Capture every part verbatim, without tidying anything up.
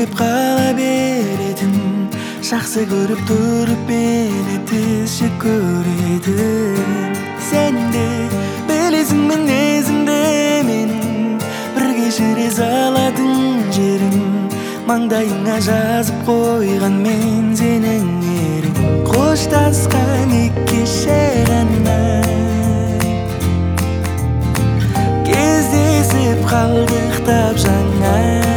келіп қала беретін, жақсы көріп тұрып мені тізші көретін. Сен де білесің мінезімді менің, бір кешіре салатын жерің, маңдайыңа жазып қойған мен сенің ерің. Қоштасқан екі кеше ғана кездесіп қалдық тап жаңа.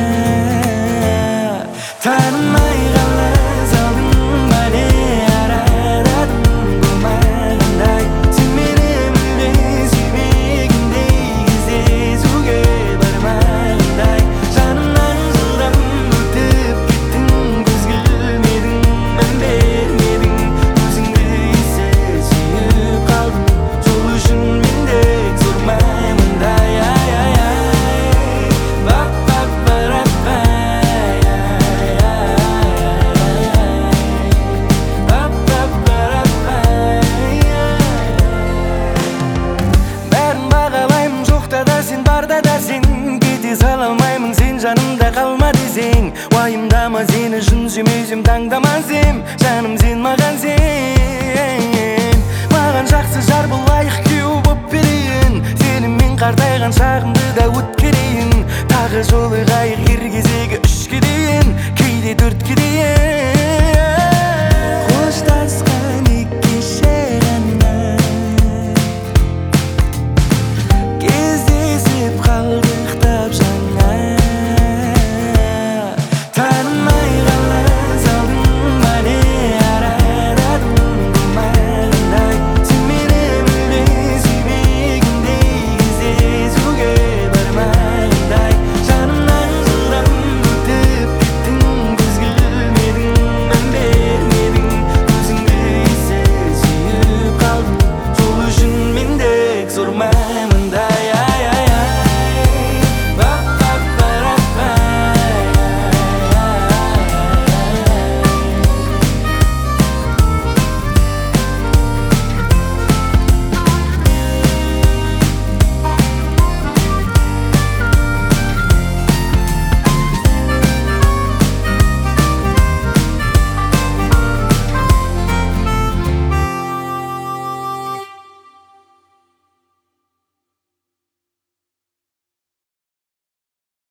Танымай қала салдың бәле арададың болмағандай, сен мені мүлде сүймегендей, кездесуге бармағандай. Жанымнан жылдам өтіп кеттің, көзге ілмедің, мән бермедің, өзіңді ессіз сүйіп қалдым, сол үшін мен де тұрмаймындай. Ай ай ай бап бап барапай, бәрін бағалаймын, жоқта да сен, барда да сен, кете сала алмаймын сен жанымда қалма десең. Уайымдама, сені шын сүймесем таңдама сен, жаным сен маған сен. Маған жақсы жар бол, лайық күйеу боп берейін, сені мен қартайған шағымды да өткерейін. Тағы жолығайық ер кезде